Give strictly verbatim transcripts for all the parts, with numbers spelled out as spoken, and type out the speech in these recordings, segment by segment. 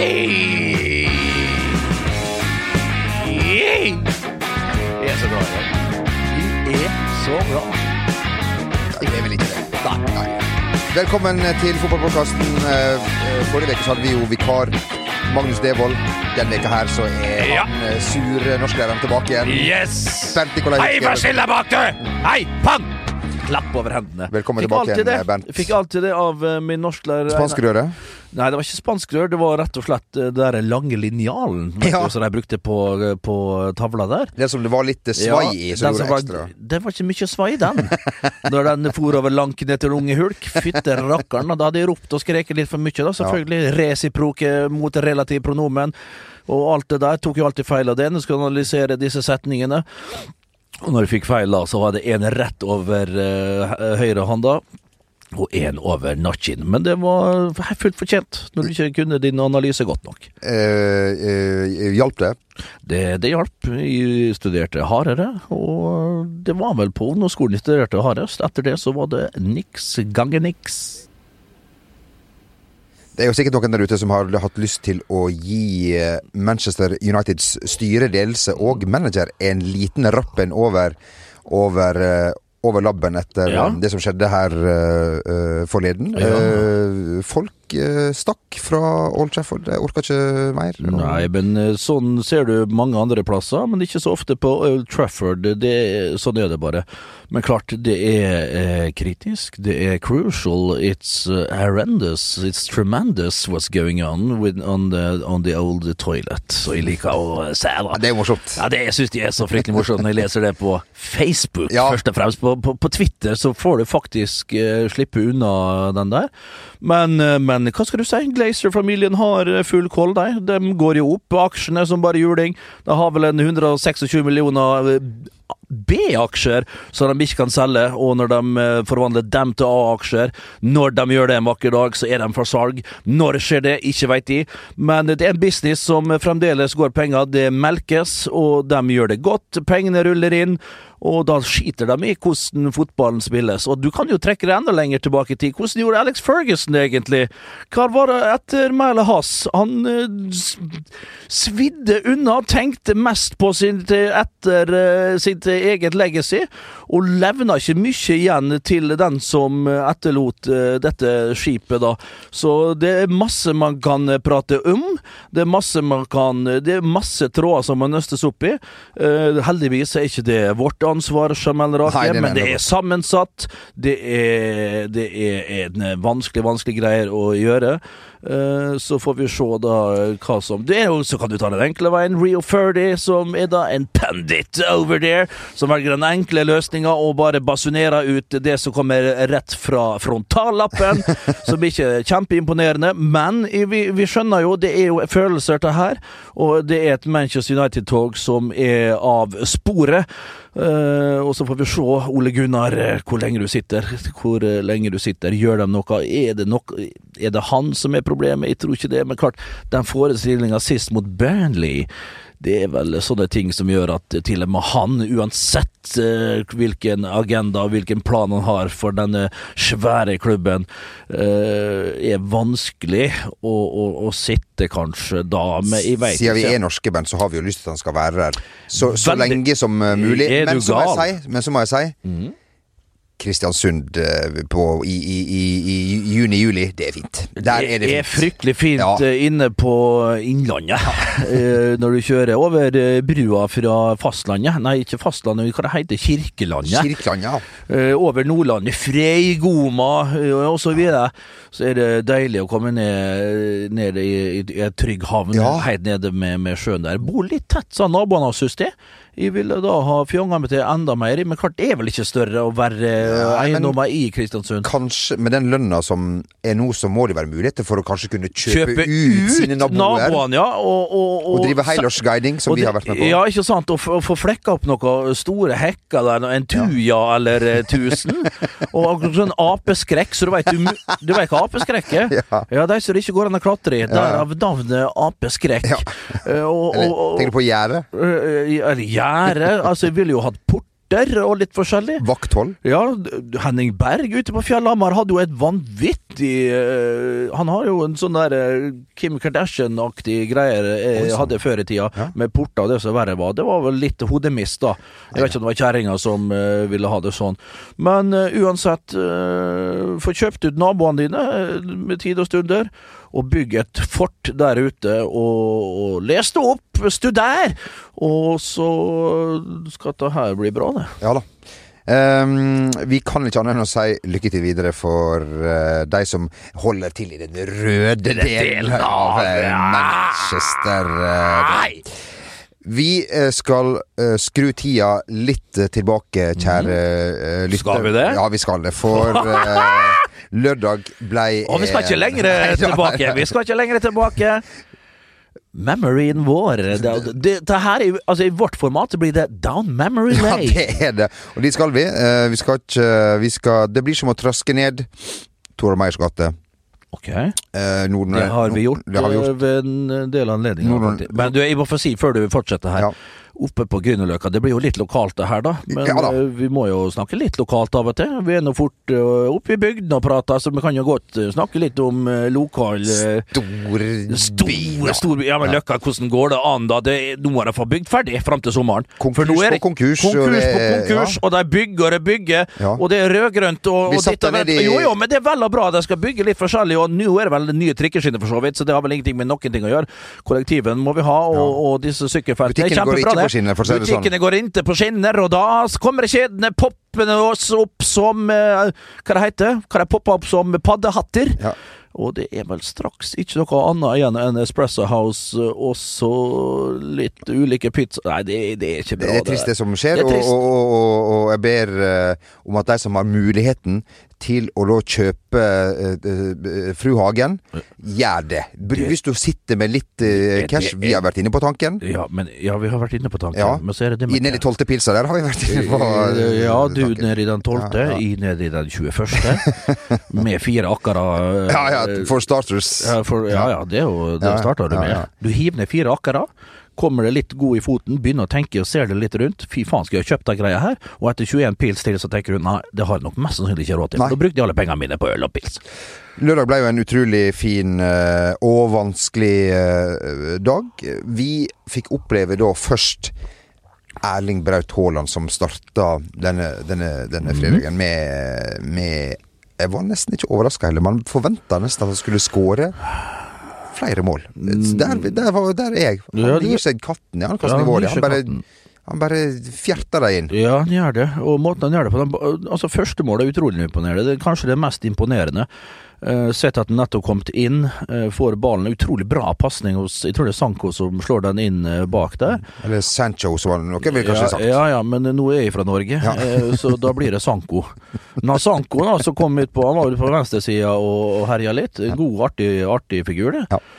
Hei! Hei! Jeg er så glad i det. Du er så bra. Jeg er vel ikke det. Nei, nei. Velkommen til fotballpodcasten. Forrige veke så hadde vi jo vikar Magnus Devold. Denne veka her så er Ja. han eh, sur norsklæreren tilbake igjen. Yes! Bernt Nikolai Hei, Husker. vær stille bak du! Hei, pang! Klapp over hendene. Velkommen Fikk tilbake alltid igjen, det. Bernt. Fikk alltid det av eh, min norsklærer. Spanskrøret. Nei, det var ikke spanskrør. Det var rett og slett eh, det der lange linjalen vet Ja. du, som de brukte på, på tavla der. Det som det var litt svai i, så den som gjorde var, ekstra. det var ikke mye svai, den. Når den for over lank ned til unge hulk. Fytte rakkeren. Da hadde jeg ropt og skreket litt for mye, da. Selvfølgelig. Resiproke mot relativ pronomen. Og alt det der tok jo alltid feil av det. Nå skal jeg analysere disse setningene. Og når jeg fikk feil da, så var det en rett over uh, høyre hånda, og en over nakken. Men det var fullt fortjent, når du ikke kunne din analyse godt nok. Eh, eh, hjalp det? Det, det hjalp. Jeg studerte hardere, og det var vel på ungdomsskolen jeg studerte hardest. Etter det så var det niks ganger niks. Det er jo sikkert noen der ute som har hatt lyst til å gi Manchester Uniteds styre, ledelse og manager en liten rappen over, over, over labben etter Ja. det som skjedde her uh, forleden. Ja. Uh, folk uh, stakk fra Old Trafford. Jeg orker ikke mer. Nei, men eh, sånn ser du mange andre plasser, men ikke så ofte på Old Trafford. Det, sånn er det bare. Men klart, det er eh, kritisk, det er crucial, it's uh, horrendous, it's tremendous what's going on with, on, the, on the old toilet. Så jeg liker å uh, se Ja, det. det er jo morsomt. Ja, det synes jeg er så fryktelig morsomt når jeg leser det på Facebook, Ja. først og fremst. På, på, på Twitter så får du faktisk eh, slippe unna den der. Men, eh, men hva skal du si? Glazer-familien har eh, full koll, de. De går jo opp, aksjene som bare juling. De har vel en hundre og tjueseks millioner eh, B-aksjer som de ikke kan selge, og når de eh, forvandler dem til A-aksjer, når de gjør det en vakker dag, så er de for salg. Når skjer det? Ikke vet de. Men det er en business som fremdeles går penger, det melkes, og de gjør det godt. Pengene ruller inn, og da skiter de i hvordan fotballen spilles. Og du kan jo trekke det enda lenger tilbake i tid. Hvordan gjorde Alex Ferguson egentlig? Hva var det etter Mæle Hass? Han eh, s- svidde unna, tenkte mest på sitt etter eh, sitt eget legacy, og levna ikke mye igjen til den som etterlot eh, dette skipet da. Så det er masse man kan prate om. Det er masse man kan, det er masse tråder som man nøstes opp i. Eh, heldigvis er ikke det vårt ansvar, Jamel Rake, Nei, det men det mener jeg. er sammensatt. Det er, det er en vanskelig, vanskelig greier å gjøre. Eh, så får vi se da hva som det er jo, så kan du ta den enkle veien. Rio Ferdi, som er da en pundit over there, som velger den enkle løsninga og bare basunerer ut det som kommer rett fra frontallappen, som ikke er kjempeimponerende, men vi, vi skjønner jo, det er jo følelser til her, og det er et Manchester United-tog som er av sporet. Uh, og så får vi se, Ole Gunnar, hvor lenge du sitter hvor uh, lenge du sitter, gjør de noe, er det noe, er det han som er problemet? Jeg tror ikke det, men klart, den forestillingen sist mot Burnley, det er vel sånne ting som gjør at til og med han, uansett uh, hvilken agenda, hvilken plan han har for denne svære klubben, uh, er vanskelig å, å, å sitte kanskje da, men jeg vet Siden vi ikke. er norske, Ben, så har vi jo lyst til at han skal være der så, så Veldig. lenge som uh, mulig. Er Men du så, må gal? jeg si, men så må jeg si Mhm. Kristiansund uh, på, i, i, i, i juni-juli, det er fint. Der er det er fint. fryktelig fint Ja. eh, inne på Innlandet. Eh, når du kjører over eh, brua fra fastlandet. Nei, ikke fastlandet, hva det heter? Kirkelandet. Kirkeland, ja. Eh, over Nordlandet, Freigoma eh, og så videre. Så er det deilig å komme ned, ned i, i, i et trygg havn, Ja. helt nede med, med sjøen der. Bor litt tett, sa naboene, synes det. Jeg ville da ha fjonget meg til enda mer, men klart det er vel ikke større å være Ja, men- eiendommer i Kristiansund. Kanskje med den lønna som er nå, så må det være muligheter for å kanskje kunne kjøpe, Kjøpe ut sine naboer. naboene, ja. Og, og, Og drive helårsguiding, som og vi det- har vært med på. Ja, ikke sant. Og få få flekka opp noen store hekker der, en tuja eller eh, tusen. Og akkurat sånn apeskrekk, så du vet, du, mu- du vet hva apeskrekk er? Ja. Ja, de som det ikke går an å klatre i. Derav navnet apeskrekk. Ja. Eh, og, Eller, og, og, tenker du på gjerdet? eh, Eller gjerde. Altså, jeg ville jo hatt porter og litt forskjellig. Vakthold? Ja, Henning Berg ute på Fjellhamar hadde jo et vanvittig alltid uh, Han har jo en sånn der uh, Kim Kardashian-aktig greier jeg Oi, hadde før i tida, ja. med porter og det som verre var. Det var vel litt hodemist, da. Jeg vet ikke om det var kjerringa som uh, ville ha det sånn. Men uh, uansett, uh, få kjøpt ut naboene dine uh, med tid og stunder, og bygge et fort der ute, og, og les det opp, studer, og så skal det her bli bra, det. Ja da. Um, vi kan ikke annet enn å si lykke til videre for uh, de som holder til i den røde delen av uh, Manchester. Uh, Nei! Vi uh, skal uh, skru tida litt uh, tilbake, kjære uh, lytter. Skal vi det? Ja, vi skal det. For uh, lørdag ble Og vi skal ikke lenger tilbake. Vi skal ikke lenger tilbake. Memoryen vår. Det, det, det her er, altså, I vårt format blir det Down Memory Ja, Lane. det er det. Og dit skal vi. Uh, vi skal ikke vi skal, Det blir som å traske ned Tor Meyers gate. Ok, Uh, Norden, det har vi gjort, det har vi gjort. eh, ved en del anledninger. Norden- faktisk. Men du, jeg må få si før du fortsetter her. Ja. Oppe på Grünerløkka, det blir jo litt lokalt det her da, men Ja da. eh, vi må jo snakke litt lokalt av og til. Vi er nå fort uh, oppe i bygden og prater, så vi kan jo godt uh, snakke litt om uh, lokal uh, Stor Store, store Ja, men Løkka, hvordan går det an da? Det er, nå må de få bygd ferdig frem til sommeren. Konkurs For nå er det på konkurs, konkurs og det- på konkurs, ja. og de bygger og bygger, Ja. og det er rødgrønt og, Vi og satt ditt og der datt. nede i- Jo, jo, men det er vel og bra. De skal bygge litt forskjellig, og nå er det vel nye trikkeskinner for så vidt, så det har vel ingenting med noen ting å gjøre. Kollektiven må vi ha, og, Ja. og disse sykkelfeltene er Butikkene går kjempebra, ikke det. på skinner, for å si det sånn. Butikkene går ikke på skinner, og da kommer kjedene poppende oss opp som eh, Hva det heter? Hva det popper opp som paddehatter? Ja. Og det er vel straks ikke noe annet igjen enn Espresso House, og så litt ulike pizza. Nei, det, det er ikke bra. Det er trist det som skjer, Det er og, trist. og, og, og, og jeg ber uh, om at de som har muligheten til å da kjøpe uh, uh, Fru Hagen, gjør det. B- Hvis du sitter med litt uh, Det- cash, det- vi har vært inne på tanken. Ja, men, ja, vi har vært inne på tanken, Ja. men så er det det I nede i tolvte pilsa der har vi vært inne på uh, Ja, du tanken. nede i den tolvte, Ja, ja. jeg nede i den tjueførste, med fire akkara. eh, Ja, ja, for starters. Ja, for, ja, ja, det er jo Det Ja, ja. starter du Ja, med. ja. Du hiver ned fire akkara, kommer det litt god i foten, begynner å tenke og ser det litt rundt. Fy faen, skal jeg ha kjøpt den greia her? Og etter tjueen pils til, så tenker du nei, det har jeg nok mest sannsynlig ikke råd til. Nei. Da brukte jeg alle pengene mine på øl og pils. Lørdag ble jo en utrolig fin uh, og vanskelig uh, dag. Vi fikk oppleve da først Erling Braut Haaland som starta denne, denne, denne fredagen med, med Jeg var nesten ikke overraska heller. Man forventa nesten at han skulle skåre flere mål. Der, der, var, der er jeg. Han Ja, gir seg katten, ja. Han, kaster Ja, nivået. han gir han seg bare, katten. han bare fjerter deg inn. Ja, han gjør det, og måten han gjør det på den, altså første målet er utrolig imponerende. Det er kanskje det mest imponerende. Uh, sett at den nettopp kom inn, uh, får ballen, utrolig bra passning hos, jeg tror det er Sanko som slår den inn uh, bak der. Eller Sancho, som var noe vil kanskje Ja, sagt. ja, ja, men nå er jeg fra Norge, Ja. eh, så da blir det Sanko. Nå Sanko da, som kom ut på, han var jo på venstresida og, og herja litt. En god, artig, artig figur, det. Ja.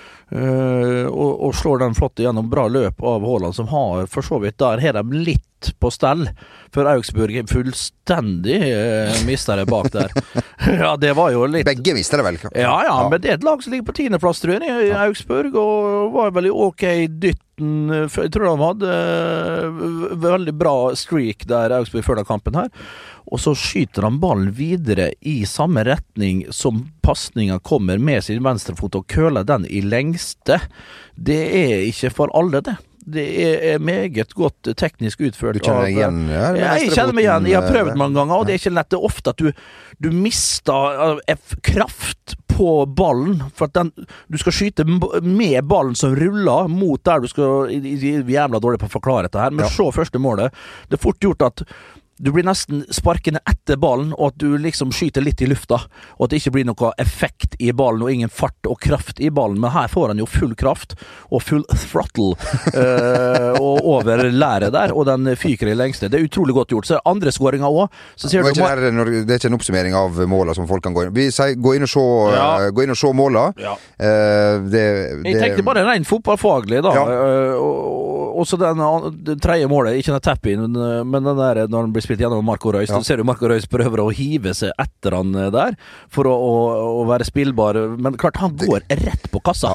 Eh, og, og slår den flott gjennom bra løp av Haaland, som har for så vidt der har de litt på stell, for Augsburg fullstendig uh, mister det bak der. Ja, det var jo litt Begge visste det vel? ja, ja, men det er et lag som ligger på tiendeplass, tror jeg, i Augsburg, og var vel i ok dytten. Jeg tror de hadde eh, veldig bra streak der, Augsburg, før den kampen her. Og så skyter han ballen videre i samme retning som pasningen kommer med sin venstrefot, og køler den i lengste. Det er ikke for alle, det. Det er meget godt teknisk utført. Du kjenner deg av- igjen? Ja, med Ja, jeg kjenner meg igjen. Jeg har prøvd venstrefoten, mange ganger, og det er ikke lett. Det er ofte at du, du mister uh, f- kraft på ballen, for at den, du skal skyte m- med ballen som ruller mot der du skal. Vi er jævla dårlig på å forklare dette her, men Ja. se første målet. Det er fort gjort at du blir nesten sparkende etter ballen, og at du liksom skyter litt i lufta, og at det ikke blir noe effekt i ballen, og ingen fart og kraft i ballen. Men her får han jo full kraft, og full throttle, eh, og over læret der, og den fyker i lengste. Det er utrolig godt gjort. Så er andre skåringer også, så ser Det du... er, ikke der, når, det er ikke en oppsummering av måla som folk kan gå inn. Vi sier gå inn og se, Ja. eh, gå inn og se måla. Ja. Eh, det, det, Jeg tenkte bare rent fotballfaglig da. Ja. Eh, og, og så den, an- det tredje målet, ikke den tap-in, men, men den der når han blir spilt gjennom Marco Reus. Ja. Du ser jo Marco Reus prøver å hive seg etter han eh, der, for å, å, å være spillbar. Men klart, han går rett på kassa. Han,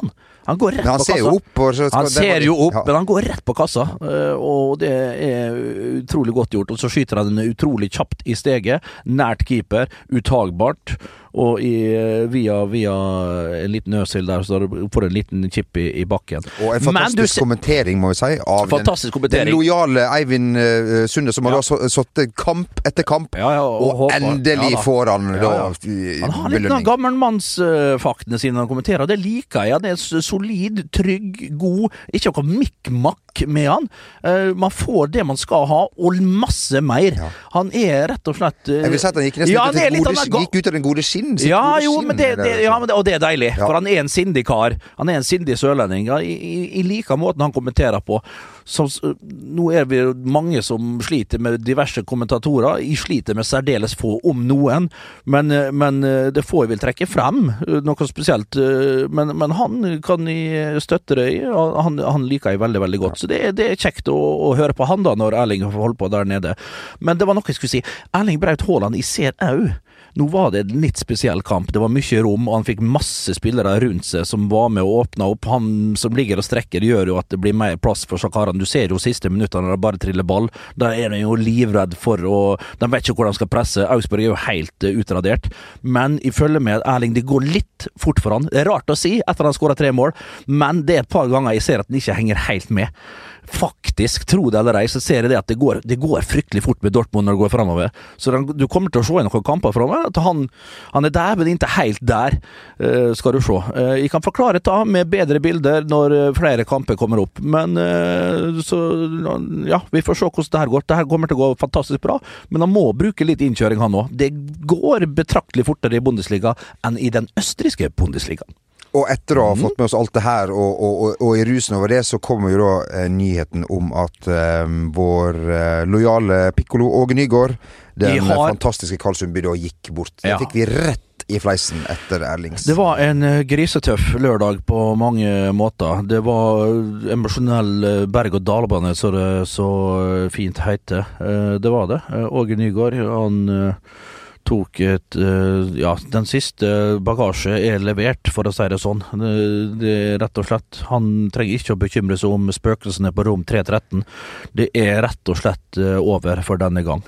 Han går rett Men han på ser kassa. jo opp. Og så skal, Han ser jo opp, ja. men han går rett på kassa, eh, og det er utrolig godt gjort. Og så skyter han den utrolig kjapt i steget, nært keeper, uttagbart, og i, via, via en liten øsil der, så får du en liten chip i, i bakken. Og en Men du fantastisk ser- kommentering, må vi si, av Fantastisk den, kommentering. den lojale Eivind uh, Sunde, som har Ja. da så- sittet kamp etter kamp, Ja, ja, og og håper- endelig ja da. får han Ja, da ja. i- Han har litt av belønning. gammelmannsfaktene sine han kommenterer, og det liker jeg. Det er s- solid, trygg, god, ikke noe mikk-makk med han. Eh, man får det man skal ha, og masse mer. Ja. Han er rett og slett eh, Jeg vil si at han gikk nesten Ja, ut, han er av litt det av gode, den ga- gikk ut av den gode skinn. sitt Ja, gode jo, skinn, men det, der, det, ja, men det, og det er deilig, Ja. for han er en sindig kar. Han er en sindig sørlending. Ja, i, i, I like måten han kommenterer på. Så, s- nå er vi mange som sliter med diverse kommentatorer. Jeg sliter med særdeles få om noen, men, eh, men eh, det får jeg vil trekke frem eh, noe spesielt. eh, Men, men han kan jeg støtte det i. og Han, han liker jeg veldig, veldig godt. Så det, er- det er kjekt å, å høre på han da, når Erling holder på der nede. Men det var noe jeg skulle si. Erling Braut Haaland, jeg ser au. Nå var det en litt spesiell kamp. Det var mye rom, og han fikk masse spillere rundt seg som var med og åpna opp. Han som ligger og strekker, gjør jo at det blir mer plass for Shakaran. Du ser jo siste minuttene når det bare triller ball. Da er de jo livredd for å De vet ikke hvor de skal presse. Augsburg er jo helt uh, utradert. Men jeg følger med Erling, det går litt fort for han. Det er rart å si etter at han skåra tre mål, men det er et par ganger jeg ser at han ikke henger helt med. Faktisk, tro det eller ei, så ser jeg det at det går, det går fryktelig fort med Dortmund når det går fremover. Så den, du kommer til å se i noen kamper fremover at han, han er der, men ikke helt der, uh, skal du se. Uh, jeg kan forklare det med bedre bilder når uh, flere kamper kommer opp, men uh, så, ja, vi får se hvordan det her går. Det her kommer til å gå fantastisk bra, men han må bruke litt innkjøring han også. Det går betraktelig fortere i Bundesliga enn i den østerrikske Bundesliga. Og etter å ha Mhm. fått med oss alt det her, og, og, og, og i rusen over det, så kommer jo da eh, nyheten om at eh, vår eh, lojale piccolo Åge Nygaard, den De har- fantastiske Karlsundby, da gikk bort. Det Ja. fikk vi rett i fleisen etter Erlings. Det var en eh, grisetøff lørdag på mange måter. Det var eh, emosjonell eh, berg-og-dal-bane, så det så eh, fint heter. Eh, Det var det. Eh, Åge Nygaard, han eh, tok et eh, Ja, den siste bagasje er levert, for å si det sånn. Det, det er rett og slett Han trenger ikke å bekymre seg om spøkelsene på rom tre tretten. Det er rett og slett eh, over for denne gang.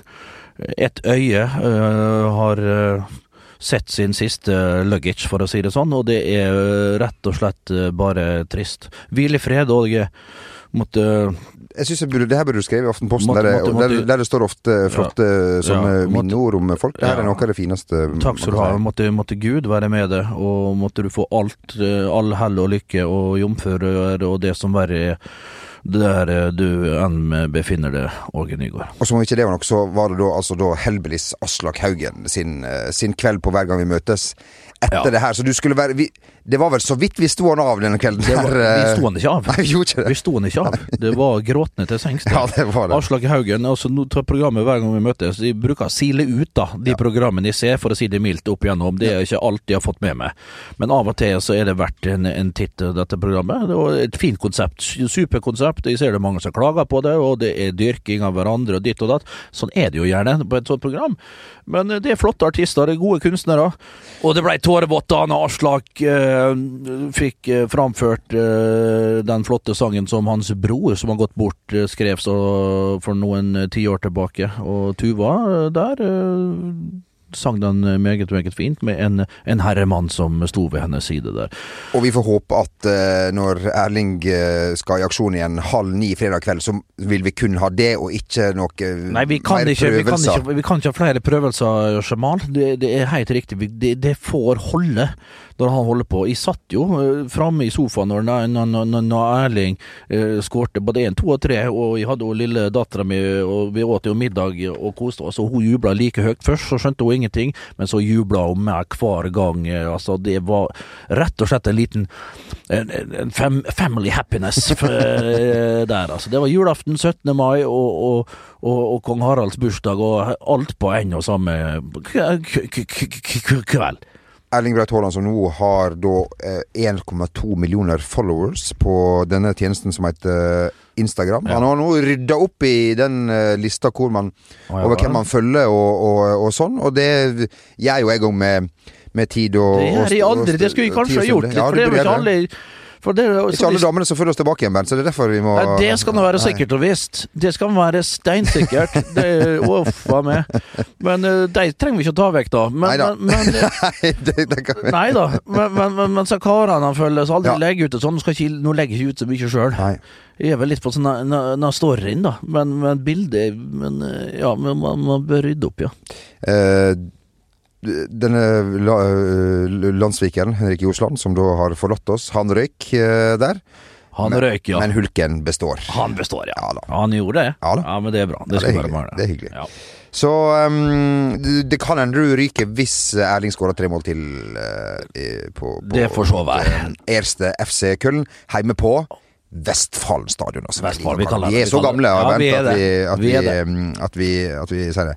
Et øye eh, har eh, sett sin siste luggage, for å si det sånn, og det er eh, rett og slett eh, bare trist. Hvil i fred, Åge. Måtte Jeg synes jeg burde, det her burde du skrive i Aftenposten, Måtte- der, det, måtte- og der, måtte- der det står ofte flotte sånne Ja, måtte- minneord om folk. Det her Ja. er noe av det fineste. Takk skal du ha. Måtte, måtte Gud være med deg, og måtte du få alt, eh, all hell og lykke og jomfruer og det som verre er der eh, du enn befinner deg, Åge Nygaard. Og som om ikke det var nok, så var det da altså da Hellbillies Aslak Haugen sin, eh, sin kveld på Hver gang vi møtes etter Ja. det her. Så du skulle være vi, Det var vel så vidt vi sto han av denne kvelden. Det var, her, vi eh, sto han ikke av. Nei, vi gjorde ikke det. Vi sto han ikke av. Det var gråtende til sengs. Ja, det var det. Aslak Haugen, altså nå tar programmet Hver gang vi møtes. De bruker å sile ut da, de programmene de ser, for å si det mildt opp igjennom. Det er ikke alt de har fått med meg. Men av og til så er det verdt en, en titt, dette programmet. Det var et fint konsept, superkonsept. Jeg ser det mange som klager på det, og det er dyrking av hverandre og ditt og datt. Sånn er det jo gjerne på et sånt program. Men det er flotte artister, det er gode kunstnere. Og det ble tårevått da når Aslak eh, fikk eh, framført eh, den flotte sangen som hans bror, som har gått bort, eh, skrev så for noen eh, tiår tilbake. Og Tuva eh, der eh, sang den meget, meget fint, med en, en herremann som sto ved hennes side der. Og vi får håpe at eh, når Erling eh, skal i aksjon igjen halv ni fredag kveld, så vil vi kun ha det, og ikke noe eh, Nei, vi kan, mer ikke, vi, kan prøvelser. ikke, vi kan ikke ha flere prøvelser, Jamal. Det, det er helt riktig. Vi- Det, det får holde når han holder på. Jeg satt jo uh, framme i sofaen når, når, når, når Erling uh, skårte både en, to og tre, og jeg hadde jo lille datteren min, og vi åt jo middag og koste oss, og hun jubla like høyt. Først så skjønte hun ingenting, men så jubla hun mer hver gang. Uh, altså, det var rett og slett en liten en, en fam, family happiness uh, der. Altså. Det var julaften syttende mai, og, og, og, og kong Haralds bursdag, og alt på en og samme k- k- k- k- kveld. Erling Braut Haaland, som nå har da eh, en komma to millioner followers på denne tjenesten som heter eh, Instagram. Ja. Han har nå rydda opp i den eh, lista hvor man, ja, over ja. hvem man følger og, og, og sånn, og det gjør jo jeg òg med, med tid og Det er og- de og- aldri, det skulle vi tid kanskje å ha gjort følge. litt, Ja, for det er jo burde ikke gjøre det. alle For det, Ikke alle damene som følger oss tilbake igjen, Bernt, så det er derfor vi må... Nei, det skal nå være sikkert og visst. Det skal være steinsikkert. Det er offa med. Men uh, de trenger vi ikke å ta vekk da. Men, Neida. Men, men, Nei, det, det kan vi... Neida. Men, men, men, men så karene han følger, så aldri Ja. legger ut det sånn. Nå skal ikke, nå legger jeg ikke ut så mye selv. Nei. Jeg er vel litt på sånn na storyen da. Men, men bildet, men uh, ja, men man, man bør rydde opp, ja. Eh, denne la, landsvikeren, Henrik Jorsland, som da har forlatt oss, han røyk eh, der. Han men, røyk, ja. Men hulken består. Han består, ja. Ja da. Han gjorde det. Ja da. Ja, men det er bra. Det, Ja, det, skal er være hyggelig. bare det er hyggelig. Ja. Så um, det, det kan hende du ryker hvis Erling skårer tre mål til uh, på, på Det får så være. Erste F C Køln, hjemme på Vestfallen stadion. Altså. Vestfallen, vi kaller det. Vi er så gamle Ja, Bernt, vi er at, vi, det. at, Vi vi, er det. um, at, vi, at vi sier det.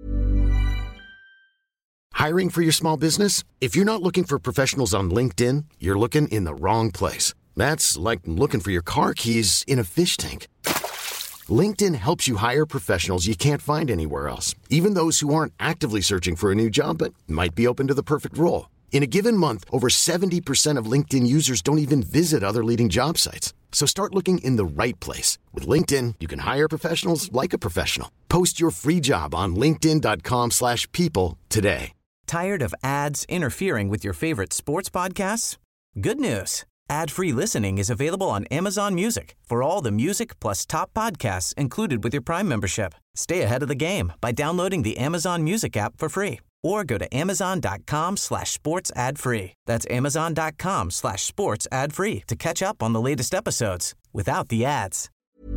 Hiring for your small business? If you're not looking for professionals on LinkedIn, you're looking in the wrong place. That's like looking for your car keys in a fish tank. LinkedIn helps you hire professionals you can't find anywhere else, even those who aren't actively searching for a new job but might be open to the perfect role. In a given month, over seventy percent of LinkedIn users don't even visit other leading job sites. So start looking in the right place. With LinkedIn, you can hire professionals like a professional. Post your free job on linkedin.com slash people today. Tired of ads interfering with your favorite sports podcasts? Good news. Ad-free listening is available on Amazon Music for all the music plus top podcasts included with your Prime membership. Stay ahead of the game by downloading the Amazon Music app for free or go to amazon.com slash sports ad free. That's amazon.com slash sports ad free to catch up on the latest episodes without the ads.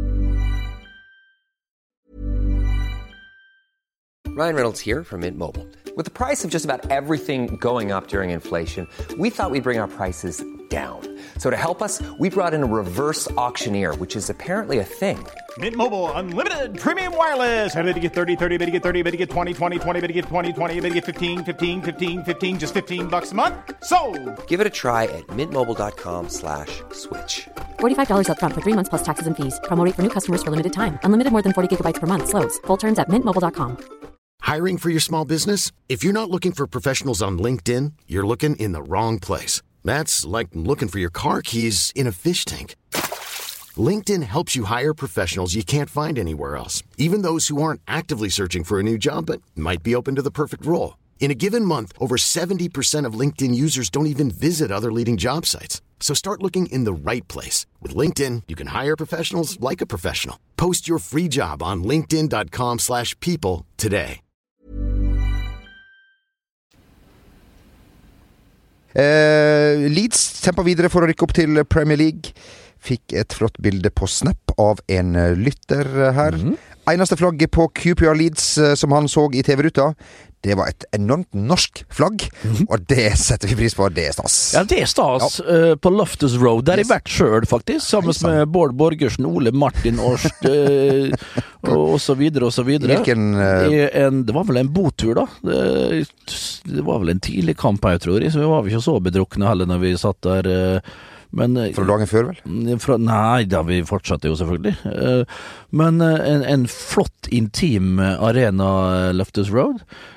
Ryan Reynolds here from Mint Mobile. With the price of just about everything going up during inflation, we thought we'd bring our prices down. So to help us, we brought in a reverse auctioneer, which is apparently a thing. Mint Mobile Unlimited Premium Wireless. How to get thirty, thirty, how to get thirty, how to get twenty, twenty, twenty, how to get twenty, twenty, how to get fifteen, fifteen, fifteen, fifteen, just fifteen bucks a month? Sold! Give it a try at mintmobile.com slash switch. forty-five dollars up front for three months plus taxes and fees. Promo rate for new customers for limited time. Unlimited more than forty gigabytes per month. Slows full terms at mint mobile dot com. Hiring for your small business? If you're not looking for professionals on LinkedIn, you're looking in the wrong place. That's like looking for your car keys in a fish tank. LinkedIn helps you hire professionals you can't find anywhere else, even those who aren't actively searching for a new job but might be open to the perfect role. In a given month, over seventy percent of LinkedIn users don't even visit other leading job sites. So start looking in the right place. With LinkedIn, you can hire professionals like a professional. Post your free job on linkedin.com slash people today. Eh, Leeds kjemper videre for å rykke opp til Premier League. Fikk et flott bilde på Snap av en lytter her. Mm. Eneste flagget på Q P R Leeds som han så i T V-ruta, det var et enormt norsk flagg, mm. og det setter vi pris på. Det er stas. Ja, det er stas. Ja. Uh, på Loftus Road, der yes. I vært selv faktisk, sammen med Bård Borgersen, Ole Martin Årst, uh, og, og så videre, og så videre. Hvilken... Uh... En, det var vel en botur da. Det, det var vel en tidlig kamp her, tror jeg, så vi var ikke så bedrukne heller når vi satt der... Uh, Men, fra dagen før, vel? Fra, nei, da vi fortsatte jo selvfølgelig. Men en, en flott, intim arena, Loftus Road.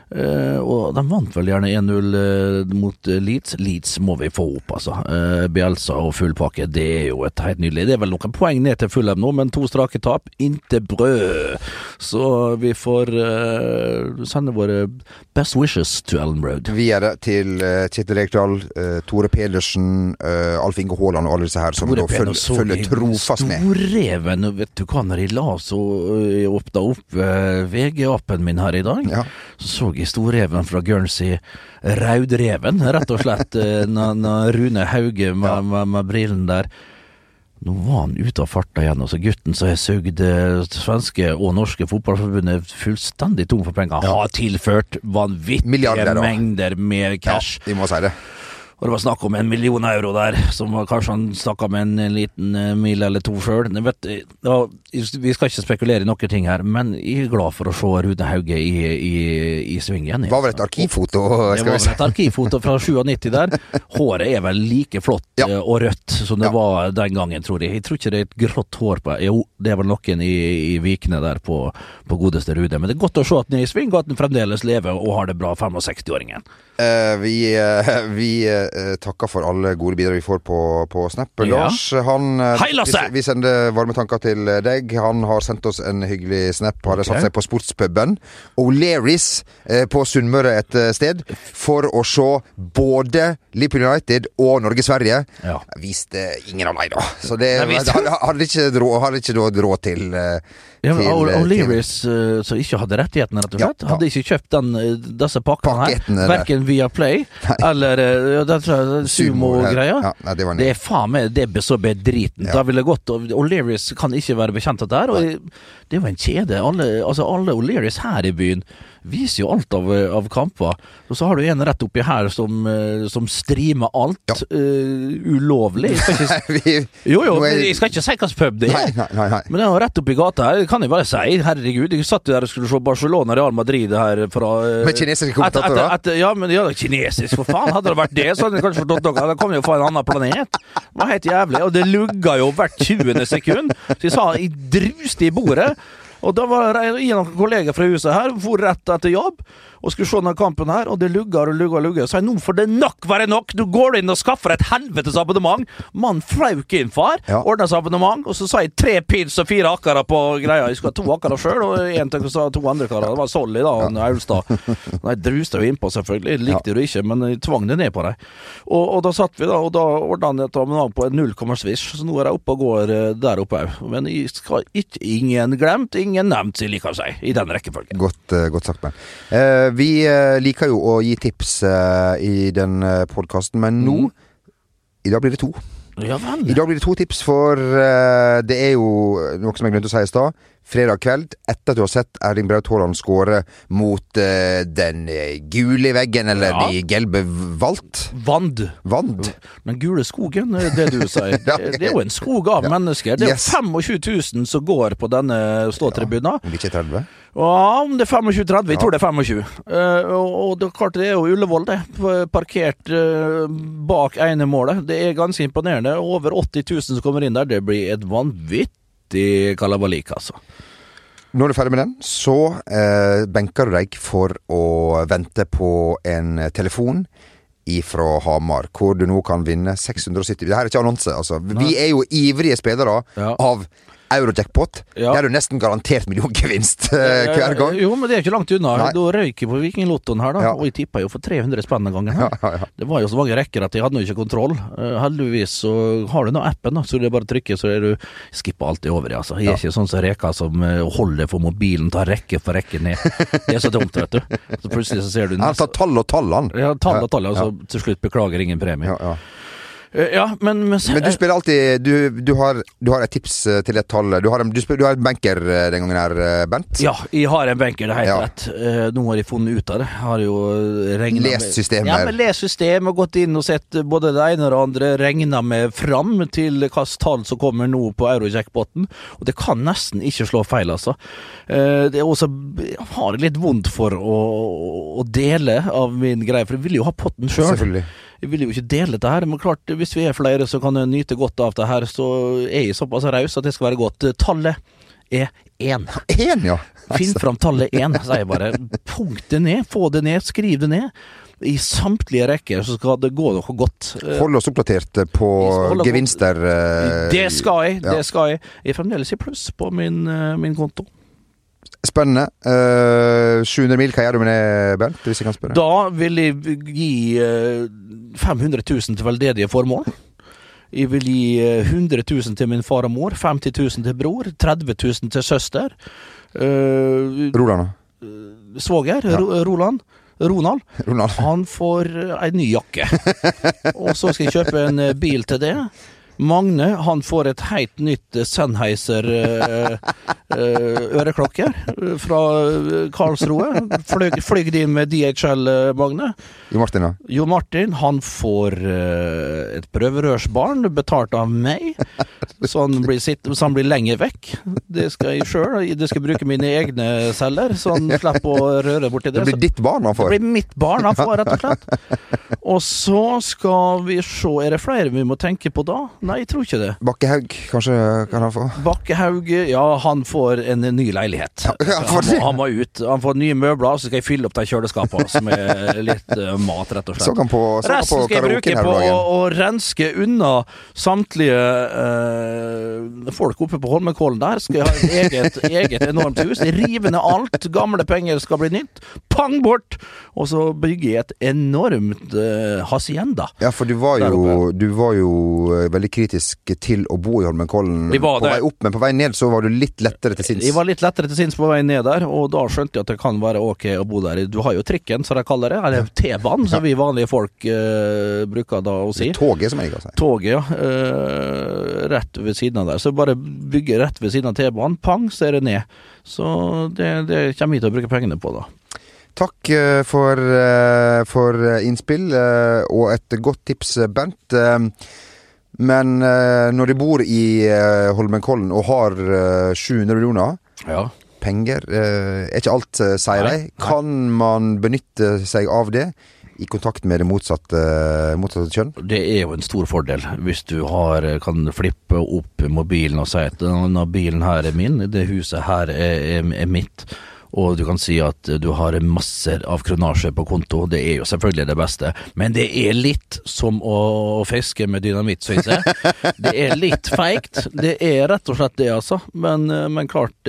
Og de vant vel gjerne en null mot Leeds. Leeds må vi få opp, altså. Bielsa og full pakke, det er jo et helt nydelig. Det er vel noen poeng ned til Fulham nå, men to strake tap, inte brød. Så vi får uh, sende våre best wishes to Ellen Road. Vi er det til uh, Kjetil Rekdal, uh, Tore Pedersen, uh, Alf Inge Haaland og alle disse her som Tore da følger, følger trofast med. Storreven, vet du hva, når jeg la så jeg åpnet opp uh, V G-appen min her i dag, ja. Så så jeg storreven fra Guernsey, Raudreven, rett og slett, når Rune Hauge med, ja. med, med brillen der. Nå var han ute av farta igjen, og så gutten så jeg søgde svenske og norske fotballforbundet fullstendig tom for penger. Ja. Har tilført vanvittige mengder med cash. Ja, vi må si det. Og det var snakk om en million euro der, som kanskje han snakket med en liten mil eller to selv. Vet, var, vi skal ikke spekulere i noen ting her, men jeg er glad for å se Rune Hauge i, i, i sving igjen. Det var vel et arkivfoto? Det var vel et arkivfoto fra nittisju der. Håret er vel like flott ja. og rødt som det ja. var den gangen, tror jeg. Jeg tror ikke det er et grått hår på. Jo, det er vel noen i, i vikene der på, på godeste Rude. Men det er godt å se at den er i sving, og at den fremdeles lever og har det bra, sekstiåringen. Uh, vi... Uh, vi uh, eh, takker for alle gode bidrag vi får på, på Snap. Ja. Lars, han eh, Hei, Lasse! vi, vi sender varme tanker til deg. Han har sendt oss en hyggelig Snap. Hadde Ok. satt seg på sportspuben O'Learys eh, på Sunnmøre et eh, sted for å se både Liverpool United og Norge-Sverige. Ja. Viste ingen av dem, da. Så det Nei, visst. hadde, hadde ikke råd, hadde ikke råd, råd til eh, Ja, men til, O- eh, O'Learys, eh, som ikke hadde rettighetene, rett og Ja, slett, ja. hadde ikke kjøpt den, eh, disse pakkene Paketten, her, eller? hverken via Play eller eh, ja, det tror jeg, sumo-greia. Ja, nei, det var en Det er faen meg det er så bedriten. Ja. Da ville gått, og O'Learys kan ikke være bekjent av det her. Og det er jo en kjede. Alle, altså alle O'Learys her i byen viser jo alt av, av kamper. Og så har du en rett oppi her som, eh, som streamer alt Ja. eh, ulovlig. Jeg skal ikke, vi, jo jo, nå er- jeg skal ikke si hvilken pub det Nei, er. nei, nei, nei. Men det er jo rett oppi gata her, kan jeg bare si. Herregud, jeg satt der og skulle se Barcelona Real Madrid her fra eh, Med kinesiske etter- kommentatorer? etter- etter- Ja, men ja, kinesisk, for faen. Hadde det vært det, så hadde jeg kanskje forstått noe. Da kom jeg jo fra en annen planet. Det var helt jævlig. Og det lugga jo hvert tjuende sekund. Så jeg sa, jeg druste i bordet. Og da var det en av kolleger fra huset her, for rett etter jobb, og skulle se denne kampen her, og det lugger og lugger og lugger. Så jeg, nå får det nok være nok! Du går inn og skaffer et helvetes abonnement! Mann flauk inn, far, Ja. ordnet seg abonnement, og så sa jeg tre pils og fire akkara på greia. Jeg skulle ha to akkara selv, og en til sa to andre karer. Det var Solly da, og Aulstad. Jeg druste jo innpå selvfølgelig, jeg likte det ikke, men jeg tvang det ned på deg. Og, og da satt vi da, og da ordnet han et abonnement på en null komma svisj, så nå er jeg oppe og går eh, der oppe også. Men jeg skal ikke, ingen glemt, ingen nevnt, sier like å si, i den rekkefølgen. Godt, eh, godt sagt, Ben. Eh, vi eh, liker jo å gi tips eh, i den uh, podcasten, men nå, i dag blir det to. Ja vel. I dag blir det to tips, for eh, det er jo noe som jeg glemte å si i stad. Fredag kveld, etter at du har sett Erling Braut Haaland skåre mot eh, den eh, gule veggen, eller Ja. de gelbe valt. Vand. Vand. Den gule skogen, er det du sier. Ja. Det, det er jo en skog av mennesker. Det er jo Yes. tjuefem tusen som går på denne ståtribunen. Om det ikke er tretti? Ja, om det er tjuefem tretti, jeg tror det er tjuefem. Uh, og, og det er klart det er jo Ullevål, det. Parkert uh, bak ene målet. Det er ganske imponerende. Over åtti tusen som kommer inn der. Det blir et vanvittig kalabalik, altså. Når du er ferdig med den, så eh, benker du deg for å vente på en telefon ifra Hamar, hvor du nå kan vinne seks hundre og sytti. Det her er ikke annonse, altså. Vi er jo ivrige spillere Ja. av Eurojackpot. Ja. Det er jo nesten garantert milliongevinst eh, hver gang. Jo, men det er ikke langt unna. Nei. Da røyk jeg på Vikinglottoen her, da. Ja. Og jeg tippa jo for tre hundre spenn den gangen her. Ja, ja, ja. Det var jo så mange rekker at jeg hadde nå ikke kontroll. Uh, heldigvis så har du nå appen, da, så det er bare å trykke, så er du skipper alltid over det, altså. Jeg er ikke sånn som Reka som uh, holder for mobilen, tar rekke for rekke ned. Det er så dumt, vet du. Så plutselig så ser du Han tar tall og tall, han. Ja, tall og tall, og så til slutt beklager ingen premie. Ja, ja. Uh, ja, men, men, Men du spiller alltid Du, du, har, du har et tips eh, til et tall. Du har en, du spiller, du har en banker eh, den gangen her, eh, Bent. Ja, jeg har en benker, det er helt Ja. rett. Eh, nå har jeg funnet ut av det. Jeg har jo regnet Lest systemet. Ja, men lest systemet og gått inn og sett både det ene og det andre, regnet med fram til hvilke tall som kommer nå på Eurojackpoten, og det kan nesten ikke slå feil, altså. Eh, det er også, jeg har litt vondt for å, å dele av min greie, for jeg vil jo ha potten selv. Selvfølgelig. Jeg vil jo ikke dele dette her, men klart, hvis vi er flere så kan jeg nyte godt av det her, så er jeg såpass raus at det skal være godt. Tallet er én. En, ja. Finn fram tallet én, sier jeg bare. Punkt det ned, få det ned, skriv det ned. I samtlige rekker så skal det gå noe godt. Eh, Hold oss oppdatert på Vi skal holde gevinster. eh, Det skal jeg, ja. det skal jeg. Jeg er fremdeles i pluss på min, eh, min konto. Spennende. Uh, sju hundre mil, hva gjør du med det, Bent? Hvis jeg kan spørre? Da vil jeg gi eh, fem hundre tusen til veldedige formål. Jeg vil gi eh, hundre tusen til min far og mor, femti tusen til bror, tretti tusen til søster. Uh, Roland, svoger, Ro Roland. Ronald, Ronald. han får eh, en ny jakke. Og så skal jeg kjøpe en eh, bil til det. Magne, han får et helt nytt Sennheiser uh, uh, øreklokker uh, fra uh, Karlsruhe. Fløy, fløy de inn med D H L, uh, Magne. Jo Martin, da? Jo Martin, han får uh, et prøverørsbarn betalt av meg. så han blir, sitt, så han blir lenger vekk. Det skal jeg selv. Det skal jeg bruke mine egne celler, så han slipper å røre borti det. Det blir ditt barn han får. Det blir mitt barn han får, rett og slett. Og så skal vi se, er det flere vi må tenke på da? Nei, jeg tror ikke det. Bakkehaug, kanskje kan han få? Bakkehaug, ja, han får en ny leilighet. Ja, ja, han, må, han må ut. Han får nye møbler, så skal jeg fylle opp de kjøleskapene som er litt uh, mat, rett og slett. Så kan på, så Resten på skal jeg bruke på å, å renske unna samtlige uh, folk oppe på Holmenkollen der. Skal jeg ha et eget, eget enormt hus. Rive ned alt. Gamle penger skal bli nytt. Pang bort! Og så bygger jeg et enormt uh, hacienda. Ja, for du var jo, du var jo veldig kritisk til å bo i Holmenkollen på vei opp, men på vei ned så var du litt lettere til sinns. Jeg var litt lettere til sinns på vei ned der, og da skjønte jeg at det kan være ok å bo der. Du har jo trikken, så de kaller det, eller T-banen, som vi vanlige folk uh, bruker da å si. Toget, som jeg kan si. Toget, ja. Uh, rett ved siden av der. Så bare bygge rett ved siden av T-banen, pang, så er det ned. Så det, det kommer jeg til å bruke pengene på da. Takk for, for innspill, og et godt tips, Bernt. Men når du bor i Holmenkollen og har sju hundre millioner ja. penger, er ikke alt, sier de. Kan man benytte seg av det i kontakt med det motsatte, motsatte kjønn? Det er jo en stor fordel hvis du har, kan flippe opp mobilen og si at denne bilen her er min, det huset her er, er, er mitt. Og du kan si at du har masser av kronasje på konto. Det er jo selvfølgelig det beste. Men det er litt som å fiske med dynamitt, synes jeg. Det er litt feigt. Det er rett og slett det, altså. Men, men klart,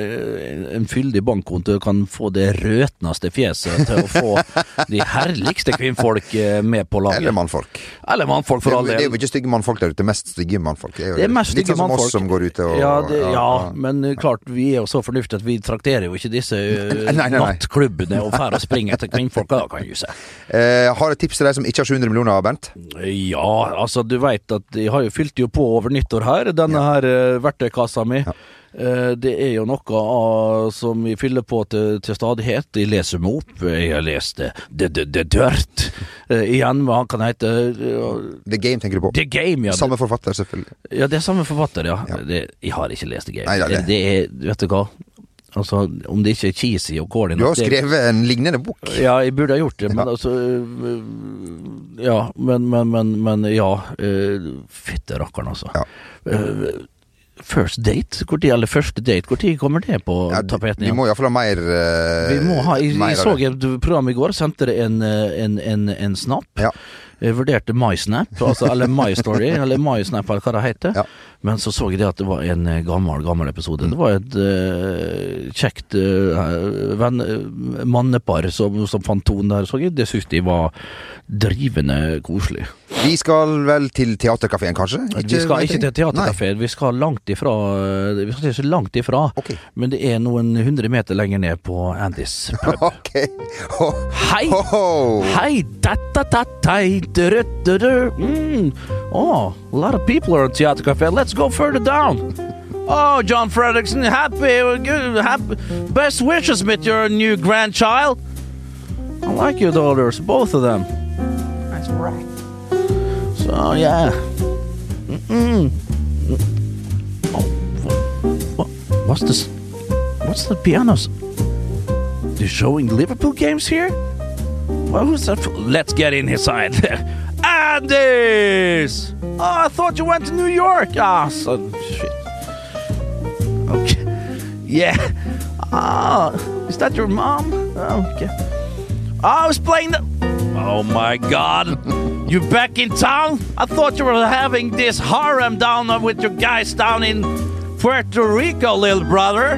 en fyldig bankkonto kan få det røtneste fjeset til å få de herligste kvinnfolk med på laget. Eller mannfolk. Eller mannfolk, for all del. Det er jo ikke stygge mannfolk der ute, mest stygge mannfolk. Det er, det er mest stygge mannfolk. Litt sånn som oss som går ute og... Ja, det, ja, ja, ja. men klart, vi er jo så fornuftige at vi trakterer jo ikke disse nei, nei, nei. nattklubbene og fær og springer etter kvinnfolk, da kan jeg jo se. Eh, har et tips til deg som ikke har sju hundre millioner, Bernt? Ja, altså du vet at jeg har jo fylt jo på over nyttår her, denne ja. her uh, verktøykassa mi. Ja. Uh, det er jo noe uh, som jeg fyller på til, til stadighet. Jeg leser meg opp. Jeg har lest det, det, det, det dørt. Uh, igjen, hva han kan hete uh, The Game, tenker du på? The Game, ja. Samme forfatter, selvfølgelig. Ja, det er samme forfatter, ja. ja. Det, jeg har ikke lest The Game. Nei, ja, det. Det, det er, vet du hva? Altså, om det ikke er cheesy og corny. Du har skrevet en lignende bok. Ja, jeg burde ha gjort det, men ja. altså ja, men, men, men, men ja uh, fitte rakkeren, altså. Ja. Uh, first date? Hvor tid, eller første date? Hvor tid kommer det på ja, tapeten? Vi må i hvert fall ha mer uh, Vi må ha, jeg, mer jeg så et program i går, sendte det en, en, en, en snap. Ja. Jeg vurderte MySnap, altså, eller MyStory, eller MySnap, eller hva det heter. Ja. Men så så jeg det at det var en gammel, gammel episode. Mm. Det var et uh, kjekt uh, venn, mannepar som, som fant tonen der, så jeg. Det synes de var drivende koselig. Vi skal vel til teaterkaféen, kanskje? Ikke, vi skal ikke til teaterkaféen, vi skal langt ifra, vi skal ikke så langt ifra, okay. Men det er noen hundre meter lenger ned på Andys pub. Okay. Oh. Hei! Oh. Hei! Da-da-da-da-da! Mm. Oh, a lot of people are at Theater Café. Let's go further down. Oh, John Fredrickson, happy, good, happy, best wishes with your new grandchild. I like your daughters, both of them. That's right. So, yeah. Mm-mm. Oh, what, what's this? What's the pianos? They're showing Liverpool games here? Well, who's that? Let's get in inside there. Andys! Oh, I thought you went to New York. Ah, so shit. Okay. Yeah. Ah, is that your mom? Oh, okay. I was playing the... Oh, my God. You back in town? I thought you were having this harem down with your guys down in Puerto Rico, little brother.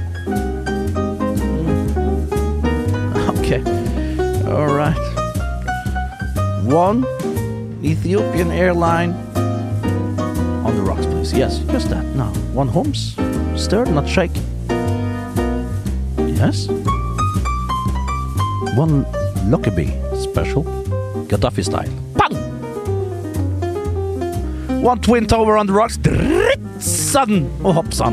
Okay. All right. One Ethiopian airline on the rocks, please. Yes, just that. Now, one Holmes, stirred, not shaken. Yes. One Lockerbie special, Gaddafi style. Bang! One Twin Tower on the rocks. Sudden och hoppsan.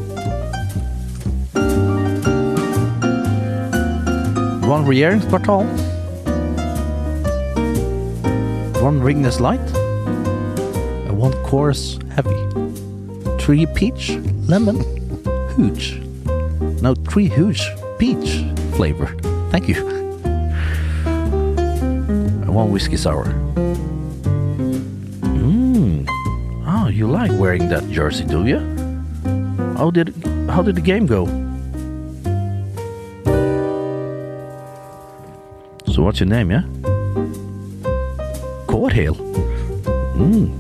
One regeringskvartal. One Ringnes Light. And one Chorus Heavy. three peach, lemon, hooch. No, three hooch, peach flavor. Thank you. And one whiskey sour. Mmm. Oh, you like wearing that jersey, do you? How did how did the game go? So what's your name, yeah? Courthill. Mm.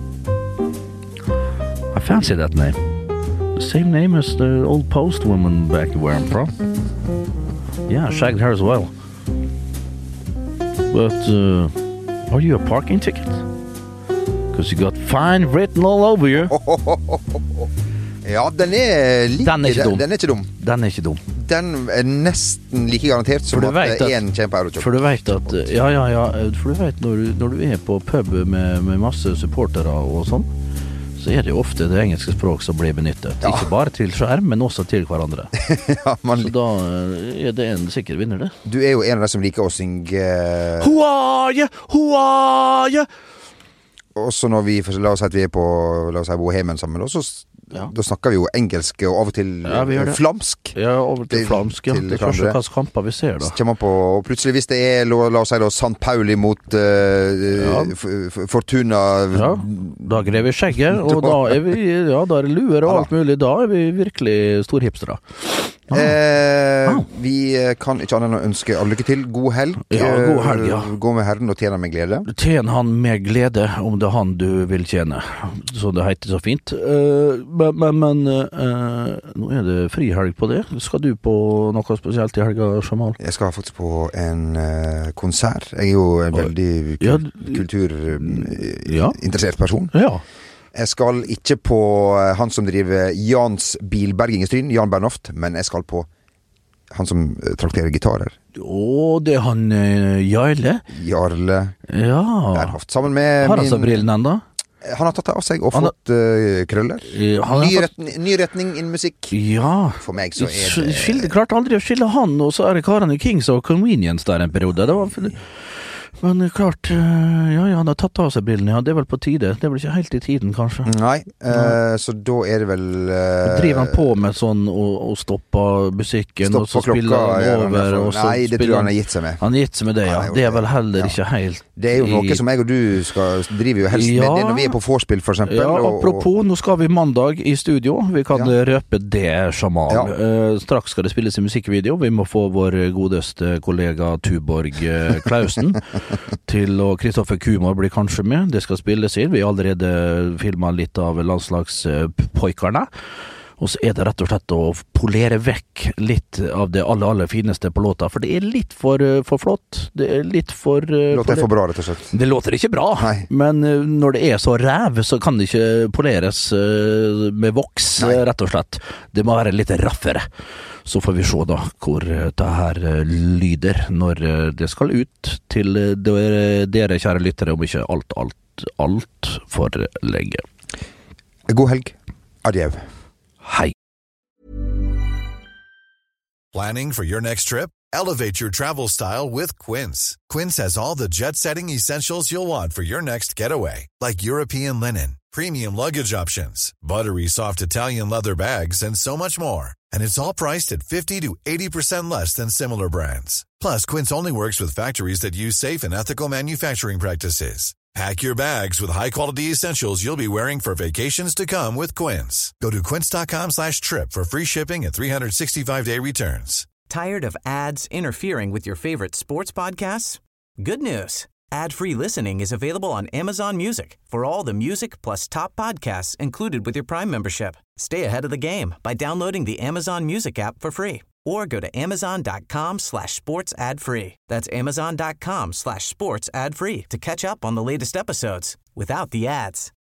I fancy that name. The same name as the old postwoman back where I'm from. Yeah, I shagged her as well. But, uh, are you a parking ticket? Because you got fine written all over you. Ja, den er like, Den er ikke dum. Den er ikke dum. Den er ikke dum. Den er nesten like garantert som For du vet at at- en kommer på Eurokjøp. For du vet at, ja, ja, ja, for du vet når du, når du er på pub med, med masse supportere og sånn, så er det jo ofte det engelske språk som blir benyttet. Ja. Ikke bare til skjerm, men også til hverandre. Ja, man, Så da eh, er det en sikker vinner, det. du er jo en av de som liker å synge eh, Who are you? Who are you? også når vi, for la oss si at vi er på, la oss si, Bohemen sammen, og så Ja. da snakker vi jo engelsk og av og til Ja, vi gjør det. flamsk. Ja, over til Til- flamsk, ja. til Det er kanskje hverandre. hvilke kamper vi ser, da. Så kommer man på, og plutselig hvis det er, la, la oss si da, San Pauli mot eh, Ja. F- F- Fortuna. Ja, da greier vi skjegget, og da er vi, ja, da er det luer og Ja, da. alt mulig. Da er vi virkelig storhipstere. Eh, Ah. Vi kan ikke annet enn å ønske alle lykke til. God helg. Ja, god helg, ja. Eh, Gå med Herren og tjene med glede. Tjen han med glede, om det er han du vil tjene. Så det heter så fint. Eh, men men, men eh, nå er det frihelg på det. Skal du på noe spesielt i helga, Jamal? Jeg skal faktisk på en eh, konsert. Jeg er jo en Oi. veldig Ja, kulturinteressert ja. person. Ja. Jeg skal ikke på eh, han som driver Jans bilberging i Stryn, Jan Bernhoft, men jeg skal på han som eh, trakterer gitarer. Å, det er han eh, Jarle? Jarle Ja. Bernhoft. Sammen med Har han seg min brillene ennå? Han har tatt det av seg og Han har- fått eh, krøller. Eh, han har Ny, fått- retning, ny retning innen musikk. Ja. For meg så er Sk- det Skilde, klarte aldri å skille han, og så er det karene i Kings og Convenience der en periode. Det var, men klart, eh, ja, ja, han har tatt av seg brillene, ja, det er vel på tide. Det er vel ikke helt i tiden, kanskje. Nei, eh, så da er det vel eh, Driver han på med sånn og, og stopper musikken, og så Stopper spiller klokka, han gjør han over, det, og for- så Nei, det tror spiller jeg han har gitt seg med. Han har gitt seg med det, ja. Han har gjort Det er det. vel heller Ja. ikke helt Det er jo i- noe som jeg og du skal driver jo helst Ja. med det når vi er på vorspiel, for eksempel. Ja, og- apropos, nå skal vi mandag i studio. Vi kan Ja. røpe det, Jamal. Ja. Eh, straks skal det spilles i musikkvideo. Vi må få vår godeste kollega Tuborg eh, Klausen til, og Kristoffer Kumar blir kanskje med. Det skal spilles inn. Vi har allerede filmet litt av landslagspoikerne. Og så er det rett og slett å polere vekk litt av det aller, aller fineste på låta. For det er litt for, eh, for flott. Det er litt for eh, Låter poler- for bra, rett og slett. Det låter ikke bra, Nei. men eh, når det er så ræv, så kan det ikke poleres eh, med voks, Nei. eh, rett og slett. Det må være litt raffere. Så får vi se da hvor eh, det her eh, lyder når eh, det skal ut til eh, dere, dere kjære lyttere, om ikke alt, alt, alt for lenge. God helg. Adjø. Hei. Planning for your next trip? Elevate your travel style with Quince. Quince has all the jet-setting essentials you'll want for your next getaway, like European linen, premium luggage options, buttery soft Italian leather bags, and so much more. And it's all priced at fifty to eighty percent less than similar brands. Plus, Quince only works with factories that use safe and ethical manufacturing practices. Pack your bags with high-quality essentials you'll be wearing for vacations to come with Quince. Go to quince.com slash trip for free shipping and three sixty-five day returns. Tired of ads interfering with your favorite sports podcasts? Good news. Ad-free listening is available on Amazon Music for all the music plus top podcasts included with your Prime membership. Stay ahead of the game by downloading the Amazon Music app for free or go to amazon.com slash sports ad free. That's amazon.com slash sports ad free to catch up on the latest episodes without the ads.